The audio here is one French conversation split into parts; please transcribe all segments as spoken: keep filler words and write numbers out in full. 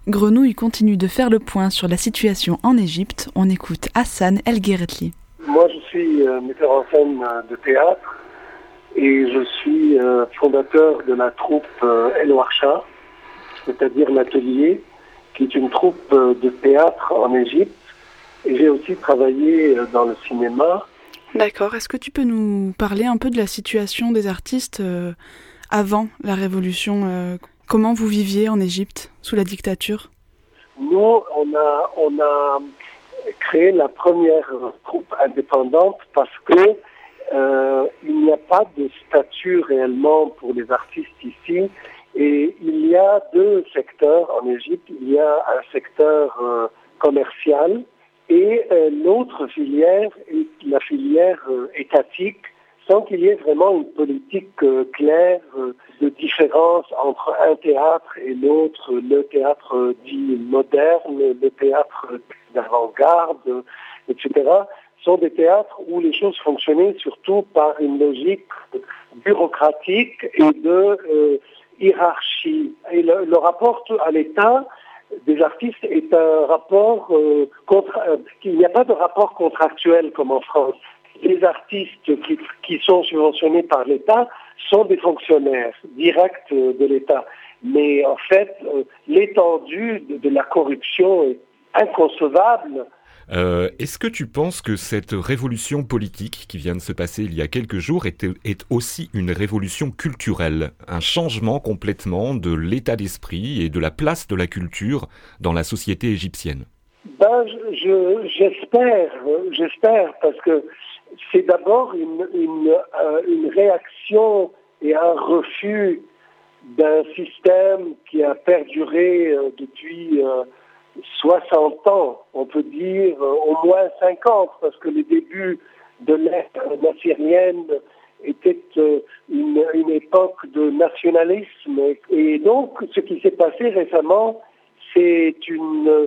Grenouille continue de faire le point sur la situation en Égypte. On écoute Hassan El Guerretli. Moi, je suis euh, metteur en scène euh, de théâtre et je suis euh, fondateur de la troupe euh, El Warsha, c'est-à-dire l'atelier, qui est une troupe euh, de théâtre en Égypte. Et j'ai aussi travaillé euh, dans le cinéma. D'accord. Est-ce que tu peux nous parler un peu de la situation des artistes euh, avant la révolution euh, Comment vous viviez en Égypte sous la dictature? Nous, on a, on a créé la première troupe indépendante parce que euh, il n'y a pas de statut réellement pour les artistes ici. Et il y a deux secteurs en Égypte. Il y a un secteur euh, commercial et euh, l'autre filière est la filière euh, étatique, sans qu'il y ait vraiment une politique euh, claire euh, de différence entre un théâtre et l'autre, le théâtre euh, dit moderne, le théâtre d'avant-garde, et cetera, sont des théâtres où les choses fonctionnaient surtout par une logique bureaucratique et de euh, hiérarchie. Et le, le rapport à l'État des artistes est un rapport euh, contre, euh, il n'y a pas de rapport contractuel comme en France. Les artistes qui, qui sont subventionnés par l'État sont des fonctionnaires directs de l'État. Mais en fait, euh, l'étendue de, de la corruption est inconcevable. Euh, est-ce que tu penses que cette révolution politique qui vient de se passer il y a quelques jours est, est aussi une révolution culturelle, un changement complètement de l'état d'esprit et de la place de la culture dans la société égyptienne? Ben, je, je, j'espère, j'espère, parce que c'est d'abord une, une, euh, une réaction et un refus d'un système qui a perduré euh, depuis euh, soixante ans, on peut dire euh, au moins cinquante, parce que les débuts de l'ère nassérienne étaient euh, une, une époque de nationalisme. Et donc, ce qui s'est passé récemment, c'est une,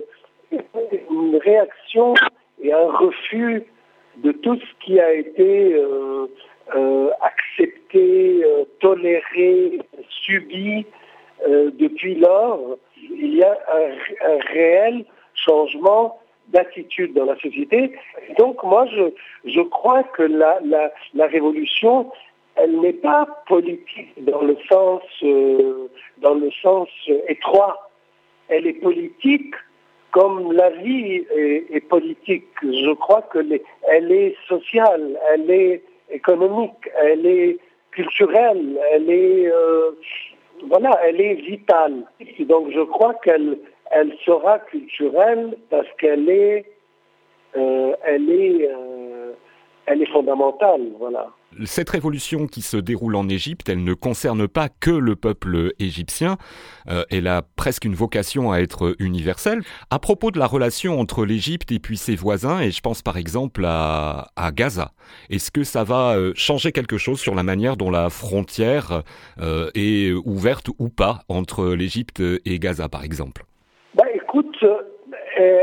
une réaction et un refus de tout ce qui a été euh, euh, accepté, euh, toléré, subi euh, depuis lors. Il y a un, un réel changement d'attitude dans la société. Donc moi, je, je crois que la, la, la révolution, elle n'est pas politique dans le sens, euh, dans le sens étroit. Elle est politique comme la vie est, est politique. Je crois que les, elle est sociale, elle est économique, elle est culturelle, elle est euh, voilà, elle est vitale. Et donc je crois qu'elle elle sera culturelle parce qu'elle est euh, elle est euh, elle est fondamentale, voilà. Cette révolution qui se déroule en Égypte, elle ne concerne pas que le peuple égyptien, euh, elle a presque une vocation à être universelle. À propos de la relation entre l'Égypte et puis ses voisins, et je pense par exemple à, à Gaza, est-ce que ça va changer quelque chose sur la manière dont la frontière euh, est ouverte ou pas entre l'Égypte et Gaza par exemple? Bah écoute, euh,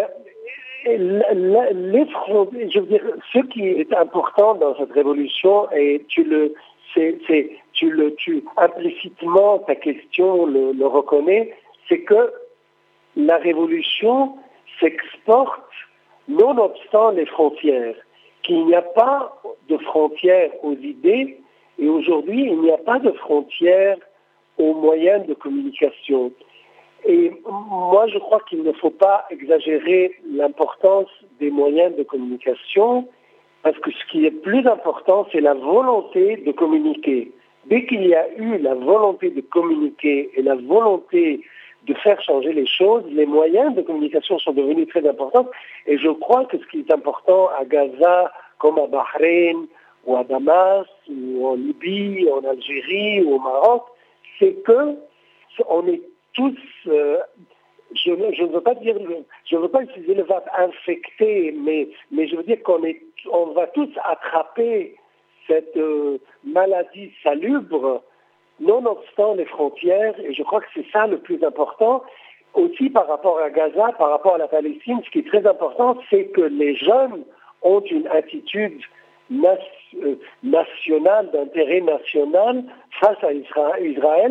les frontières, je veux dire, ce qui est important dans cette révolution, et tu le, c'est, c'est, tu le, tu implicitement ta question le, le reconnaît, c'est que la révolution s'exporte nonobstant les frontières, qu'il n'y a pas de frontières aux idées, et aujourd'hui il n'y a pas de frontières aux moyens de communication. Et moi, je crois qu'il ne faut pas exagérer l'importance des moyens de communication, parce que ce qui est plus important, c'est la volonté de communiquer. Dès qu'il y a eu la volonté de communiquer et la volonté de faire changer les choses, les moyens de communication sont devenus très importants. Et je crois que ce qui est important à Gaza, comme à Bahreïn, ou à Damas, ou en Libye, en Algérie, ou au Maroc, c'est que on est tous, euh, je, je ne veux pas dire, je ne veux pas utiliser le verbe infecté, mais, mais je veux dire qu'on est, on va tous attraper cette euh, maladie salubre, nonobstant les frontières, et je crois que c'est ça le plus important. Aussi par rapport à Gaza, par rapport à la Palestine, ce qui est très important, c'est que les jeunes ont une attitude nationale, d'intérêt national face à Israël,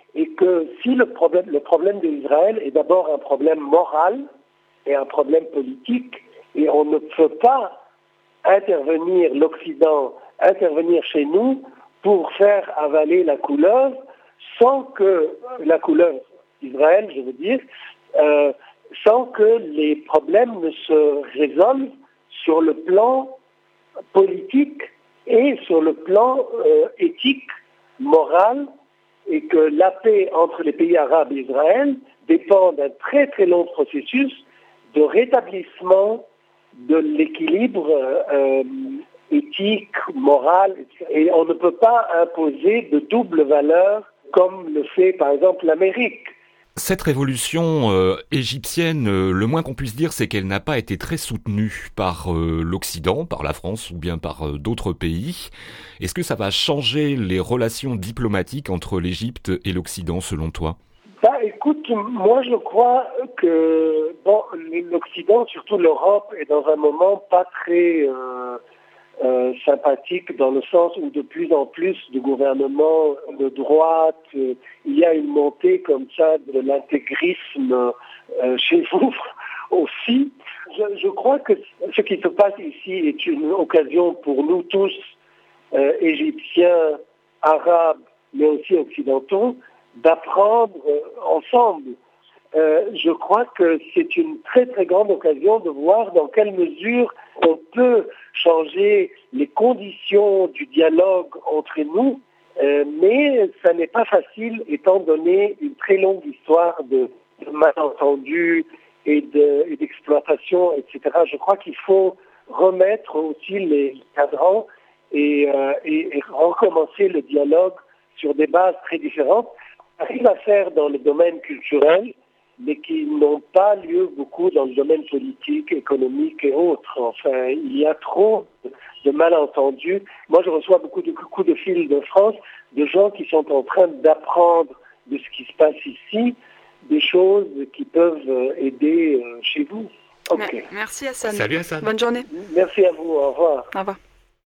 et que si le problème, le problème d'Israël est d'abord un problème moral et un problème politique, et on ne peut pas intervenir, l'Occident, intervenir chez nous pour faire avaler la couleuvre sans que, la couleuvre d'Israël, je veux dire, euh, sans que les problèmes ne se résolvent sur le plan politique et sur le plan euh, éthique, moral, et que la paix entre les pays arabes et Israël dépend d'un très très long processus de rétablissement de l'équilibre euh, éthique, moral, et on ne peut pas imposer de double valeur comme le fait par exemple l'Amérique. Cette révolution euh, égyptienne, euh, le moins qu'on puisse dire, c'est qu'elle n'a pas été très soutenue par euh, l'Occident, par la France ou bien par euh, d'autres pays. Est-ce que ça va changer les relations diplomatiques entre l'Égypte et l'Occident, selon toi ? Bah, écoute, moi je crois que bon, l'Occident, surtout l'Europe, est dans un moment pas très euh, euh, sympathique, dans le sens où de plus en plus de gouvernements de droite, euh, il y a une montée comme ça de l'intégrisme euh, chez vous aussi. Je, je crois que ce qui se passe ici est une occasion pour nous tous, euh, Égyptiens, Arabes, mais aussi Occidentaux, d'apprendre euh, ensemble. Euh, je crois que c'est une très très grande occasion de voir dans quelle mesure on peut changer les conditions du dialogue entre nous, euh, mais ça n'est pas facile étant donné une très longue histoire de, de malentendus et, de, et d'exploitation, et cetera. Je crois qu'il faut remettre aussi les cadrans et, euh, et, et recommencer le dialogue sur des bases très différentes. Arrive à faire dans le domaine culturel, mais qui n'ont pas lieu beaucoup dans le domaine politique, économique et autres. Enfin, il y a trop de malentendus. Moi, je reçois beaucoup de coups de fil de France, de gens qui sont en train d'apprendre de ce qui se passe ici, des choses qui peuvent aider chez vous. Okay. Merci Hassan. Salut Hassan. Bonne journée. Merci à vous. Au revoir. Au revoir.